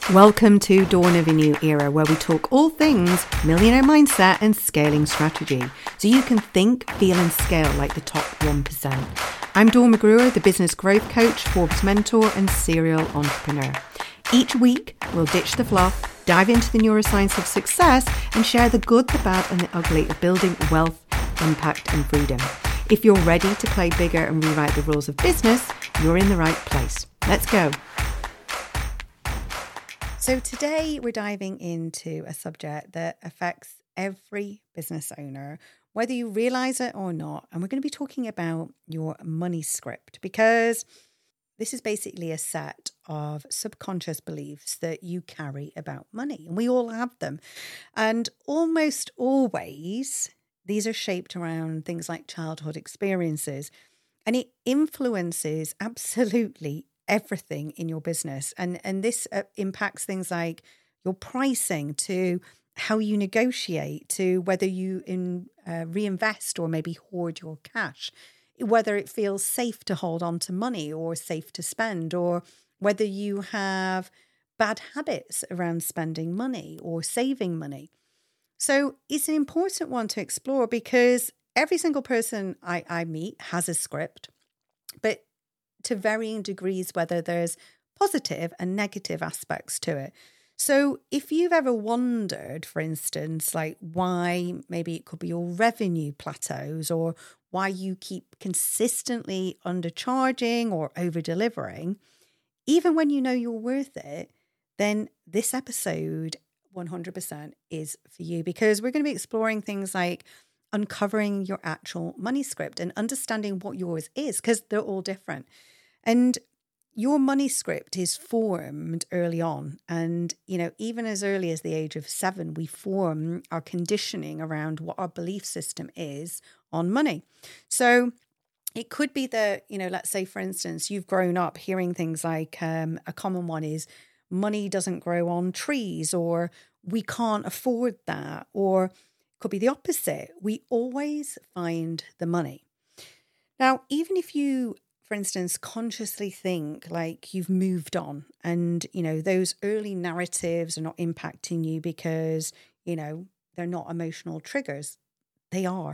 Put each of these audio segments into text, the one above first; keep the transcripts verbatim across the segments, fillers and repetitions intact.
Welcome to Dawn of a New Era, where we talk all things millionaire mindset and scaling strategy, so you can think, feel and scale like the top one percent. I'm Dawn McGruer, the business growth coach, Forbes mentor and serial entrepreneur. Each week, we'll ditch the fluff, dive into the neuroscience of success and share the good, the bad and the ugly of building wealth, impact and freedom. If you're ready to play bigger and rewrite the rules of business, you're in the right place. Let's go. So today we're diving into a subject that affects every business owner, whether you realize it or not. And we're going to be talking about your money script, because this is basically a set of subconscious beliefs that you carry about money. And we all have them. And almost always, these are shaped around things like childhood experiences. And it influences absolutely everything in your business. And, and this uh, impacts things like your pricing, to how you negotiate, to whether you in, uh, reinvest or maybe hoard your cash, whether it feels safe to hold on to money or safe to spend, or whether you have bad habits around spending money or saving money. So it's an important one to explore, because every single person I, I meet has a script, but to varying degrees, whether there's positive and negative aspects to it. So if you've ever wondered, for instance, like why maybe it could be your revenue plateaus, or why you keep consistently undercharging or over-delivering, even when you know you're worth it, then this episode one hundred percent is for you, because we're going to be exploring things like uncovering your actual money script and understanding what yours is, because they're all different. And your money script is formed early on. And, you know, even as early as the age of seven, we form our conditioning around what our belief system is on money. So it could be that, you know, let's say, for instance, you've grown up hearing things like um, a common one is money doesn't grow on trees, or we can't afford that, or could be the opposite. We always find the money. Now, even if you, for instance, consciously think like you've moved on and, you know, those early narratives are not impacting you because, you know, they're not emotional triggers, they are.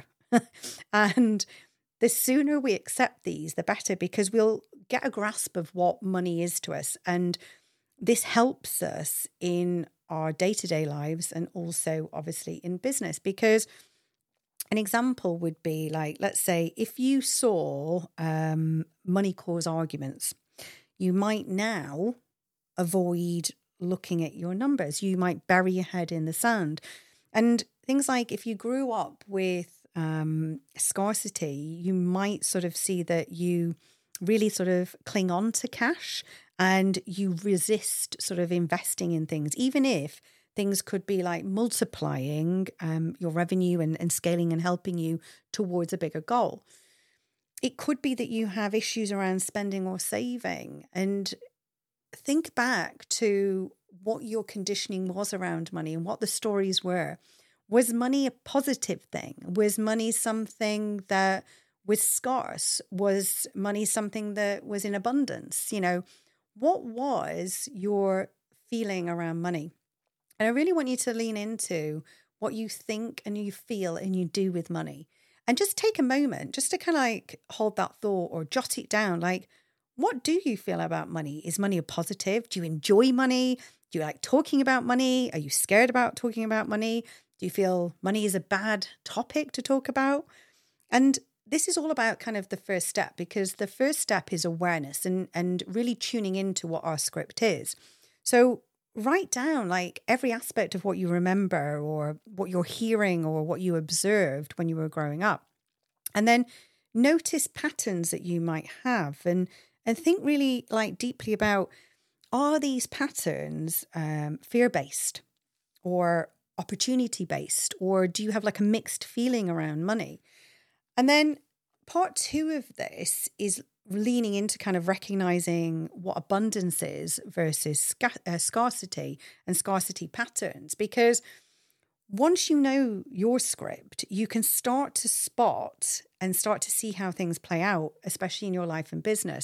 And the sooner we accept these, the better, because we'll get a grasp of what money is to us. And this helps us in our day-to-day lives and also obviously in business, because an example would be like, let's say if you saw um, money cause arguments, you might now avoid looking at your numbers. You might bury your head in the sand. And things like if you grew up with um, scarcity, you might sort of see that you really sort of cling on to cash and you resist sort of investing in things, even if things could be like multiplying um, your revenue and, and scaling and helping you towards a bigger goal. It could be that you have issues around spending or saving. And think back to what your conditioning was around money and what the stories were. Was money a positive thing? Was money something that was scarce? Was money something that was in abundance? You know, what was your feeling around money? And I really want you to lean into what you think and you feel and you do with money. And just take a moment just to kind of like hold that thought or jot it down. Like, what do you feel about money? Is money a positive? Do you enjoy money? Do you like talking about money? Are you scared about talking about money? Do you feel money is a bad topic to talk about? And this is all about kind of the first step, because the first step is awareness and, and really tuning into what our script is. So write down like every aspect of what you remember or what you're hearing or what you observed when you were growing up. And then notice patterns that you might have and, and think really like deeply about, are these patterns um, fear-based or opportunity-based, or do you have like a mixed feeling around money? And then part two of this is leaning into kind of recognizing what abundance is versus sca- uh, scarcity and scarcity patterns. Because once you know your script, you can start to spot and start to see how things play out, especially in your life and business.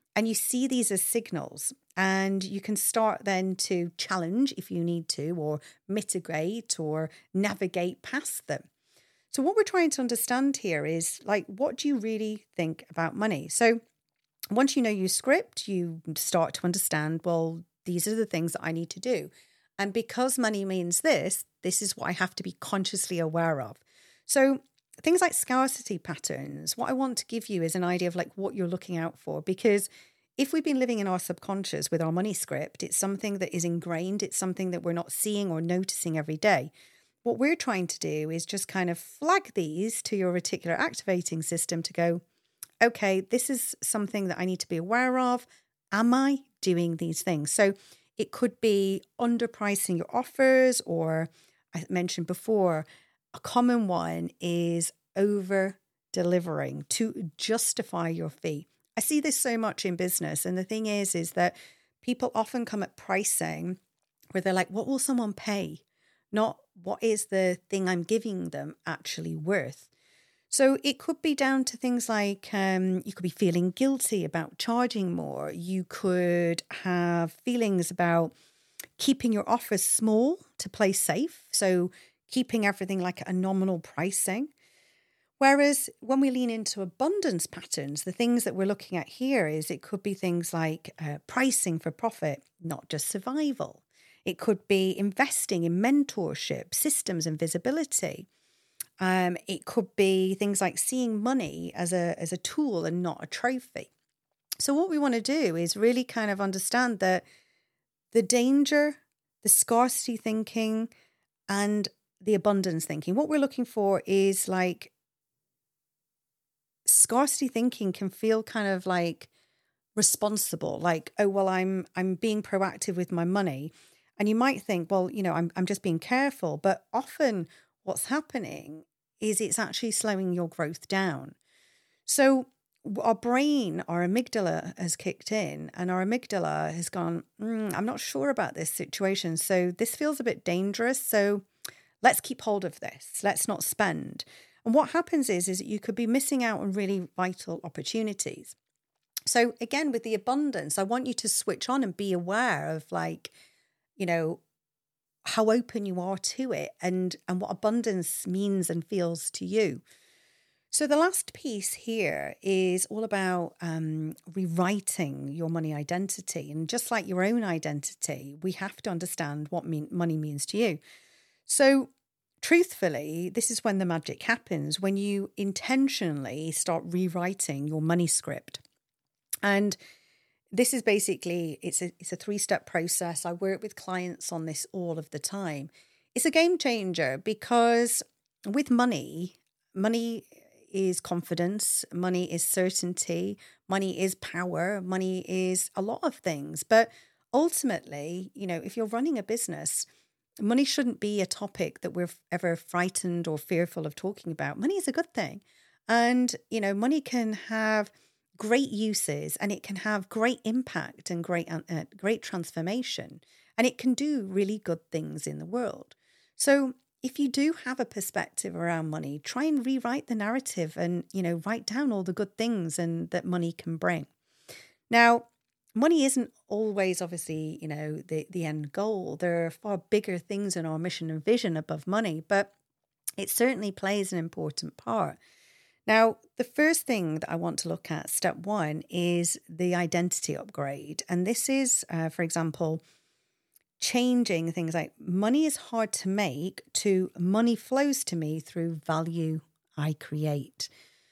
And you see these as signals, and you can start then to challenge if you need to, or mitigate or navigate past them. So what we're trying to understand here is, like, what do you really think about money? So once you know your script, you start to understand, well, these are the things that I need to do. And because money means this, this is what I have to be consciously aware of. So things like scarcity patterns, what I want to give you is an idea of like what you're looking out for. Because if we've been living in our subconscious with our money script, it's something that is ingrained. It's something that we're not seeing or noticing every day. What we're trying to do is just kind of flag these to your reticular activating system to go, okay, this is something that I need to be aware of. Am I doing these things? So it could be underpricing your offers, or I mentioned before, a common one is over delivering to justify your fee. I see this so much in business. And the thing is, is that people often come at pricing where they're like, what will someone pay? Not what is the thing I'm giving them actually worth? So it could be down to things like um, you could be feeling guilty about charging more. You could have feelings about keeping your offers small to play safe. So keeping everything like a nominal pricing. Whereas when we lean into abundance patterns, the things that we're looking at here is it could be things like uh, pricing for profit, not just survival. It could be investing in mentorship, systems and visibility. Um, it could be things like seeing money as a as a tool and not a trophy. So what we want to do is really kind of understand that the danger, the scarcity thinking, and the abundance thinking. What we're looking for is like scarcity thinking can feel kind of like responsible, like, oh, well, I'm I'm being proactive with my money. And you might think, well, you know, I'm I'm just being careful. But often what's happening is it's actually slowing your growth down. So our brain, our amygdala has kicked in, and our amygdala has gone, mm, I'm not sure about this situation. So this feels a bit dangerous. So let's keep hold of this. Let's not spend. And what happens is, is that you could be missing out on really vital opportunities. So again, with the abundance, I want you to switch on and be aware of, like, you know, how open you are to it, and, and what abundance means and feels to you. So the last piece here is all about um, rewriting your money identity. And just like your own identity, we have to understand what mean, money means to you. So truthfully, this is when the magic happens, when you intentionally start rewriting your money script. And this is basically, it's a it's a three-step process. I work with clients on this all of the time. It's a game changer because with money, money is confidence, money is certainty, money is power, money is a lot of things. But ultimately, you know, if you're running a business, money shouldn't be a topic that we're ever frightened or fearful of talking about. Money is a good thing. And, you know, money can have great uses, and it can have great impact and great uh, great transformation, and it can do really good things in the world. So if you do have a perspective around money, try and rewrite the narrative and, you know, write down all the good things and that money can bring. Now, money isn't always obviously, you know, the, the end goal. There are far bigger things in our mission and vision above money, but it certainly plays an important part. Now, the first thing that I want to look at, step one, is the identity upgrade. And this is, uh, for example, changing things like money is hard to make to money flows to me through value I create.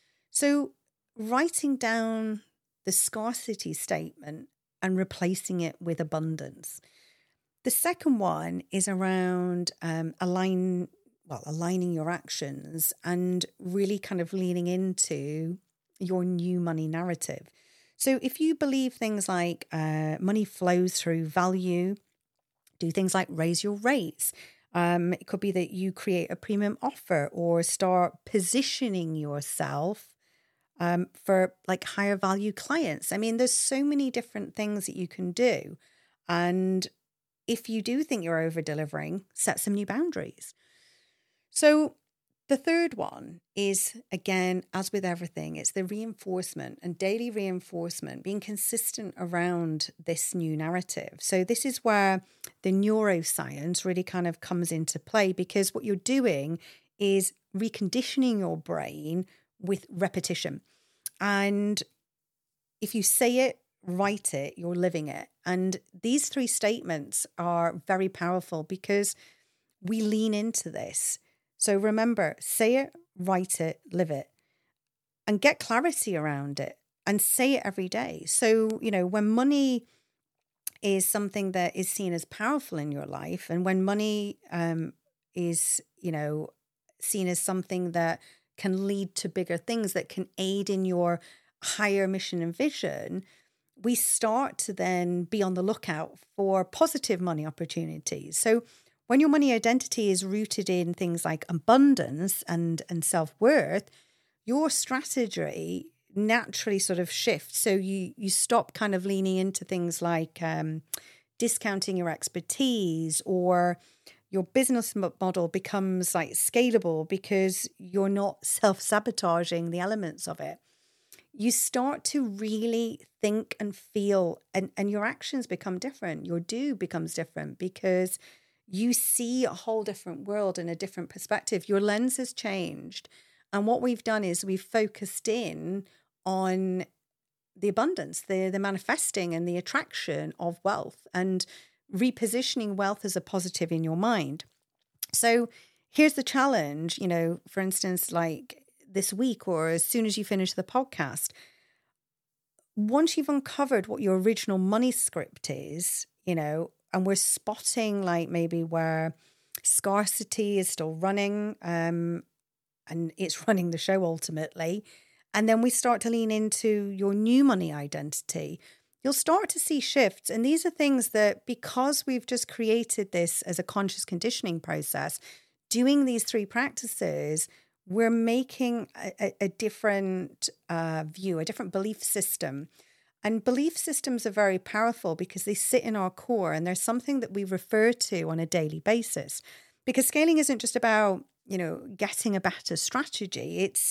So writing down the scarcity statement and replacing it with abundance. The second one is around um, align. well, aligning your actions and really kind of leaning into your new money narrative. So if you believe things like uh, money flows through value, do things like raise your rates. Um, it could be that you create a premium offer or start positioning yourself um, for like higher value clients. I mean, there's so many different things that you can do. And if you do think you're over delivering, set some new boundaries. So The third one is, again, as with everything, it's the reinforcement and daily reinforcement, being consistent around this new narrative. So this is where the neuroscience really kind of comes into play, because what you're doing is reconditioning your brain with repetition. And if you say it, write it, you're living it. And these three statements are very powerful because we lean into this. So remember, say it, write it, live it, and get clarity around it and say it every day. So, you know, when money is something that is seen as powerful in your life, and when money um, is, you know, seen as something that can lead to bigger things, that can aid in your higher mission and vision, we start to then be on the lookout for positive money opportunities. So when your money identity is rooted in things like abundance and, and self-worth, your strategy naturally sort of shifts. So you you stop kind of leaning into things like um, discounting your expertise, or your business model becomes like scalable because you're not self-sabotaging the elements of it. You start to really think and feel, and, and your actions become different. Your do becomes different because you see a whole different world and a different perspective. Your lens has changed. And what we've done is we've focused in on the abundance, the, the manifesting and the attraction of wealth, and repositioning wealth as a positive in your mind. So here's the challenge, you know, for instance, like this week or as soon as you finish the podcast, once you've uncovered what your original money script is, you know, and we're spotting like maybe where scarcity is still running um, and it's running the show ultimately. And then we start to lean into your new money identity. You'll start to see shifts. And these are things that, because we've just created this as a conscious conditioning process, doing these three practices, we're making a, a, a different uh, view, a different belief system. And belief systems are very powerful because they sit in our core, and they're something that we refer to on a daily basis. Because scaling isn't just about, you know, getting a better strategy. It's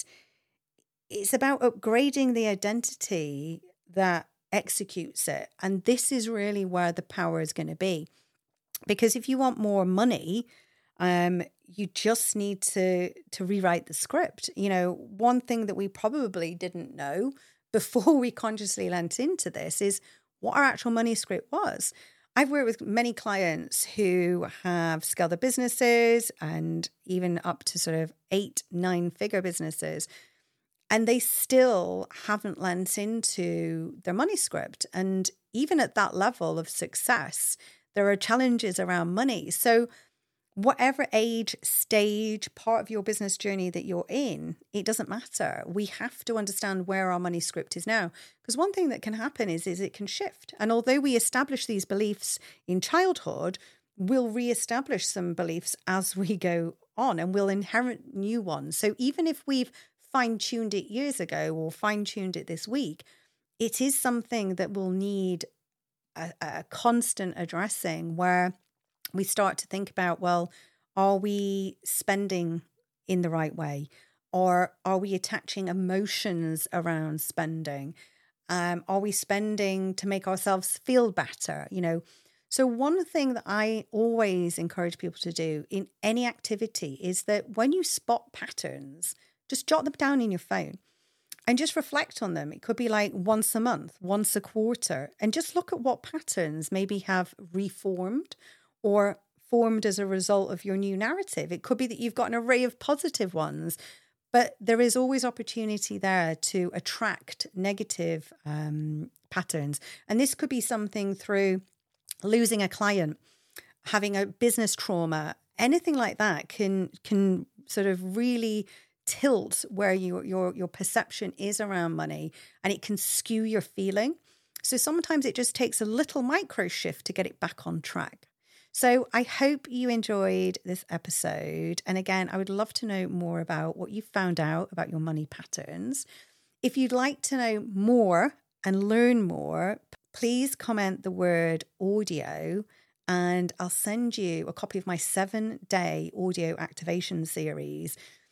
it's about upgrading the identity that executes it. And this is really where the power is going to be. Because if you want more money, um, you just need to to rewrite the script. You know, one thing that we probably didn't know before we consciously lent into this is what our actual money script was. I've worked with many clients who have scaled their businesses and even up to sort of eight, nine figure businesses, and they still haven't lent into their money script. And even at that level of success, there are challenges around money. So whatever age, stage, part of your business journey that you're in, it doesn't matter. We have to understand where our money script is now. Because one thing that can happen is, is it can shift. And although we establish these beliefs in childhood, we'll reestablish some beliefs as we go on, and we'll inherit new ones. So even if we've fine-tuned it years ago or fine-tuned it this week, it is something that will need a, a constant addressing, where we start to think about, well, are we spending in the right way? Or are we attaching emotions around spending? Um, are we spending to make ourselves feel better? You know, so one thing that I always encourage people to do in any activity is that when you spot patterns, just jot them down in your phone and just reflect on them. It could be like once a month, once a quarter, and just look at what patterns maybe have reformed or formed as a result of your new narrative. It could be that you've got an array of positive ones, but there is always opportunity there to attract negative um, patterns. And this could be something through losing a client, having a business trauma, anything like that can can sort of really tilt where your your your perception is around money, and it can skew your feeling. So sometimes it just takes a little micro shift to get it back on track. So I hope you enjoyed this episode. And again, I would love to know more about what you found out about your money patterns. If you'd like to know more and learn more, please comment the word audio, and I'll send you a copy of my seven day audio activation series.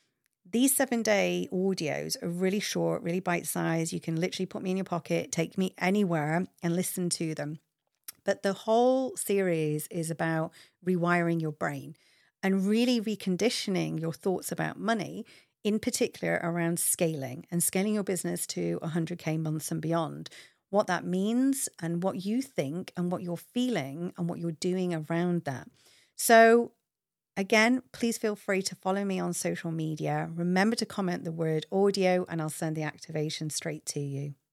These seven day audios are really short, really bite sized. You can literally put me in your pocket, take me anywhere and listen to them. But the whole series is about rewiring your brain and really reconditioning your thoughts about money, in particular around scaling and scaling your business to one hundred K months and beyond. What that means and what you think and what you're feeling and what you're doing around that. So again, please feel free to follow me on social media. Remember to comment the word audio and I'll send the activation straight to you.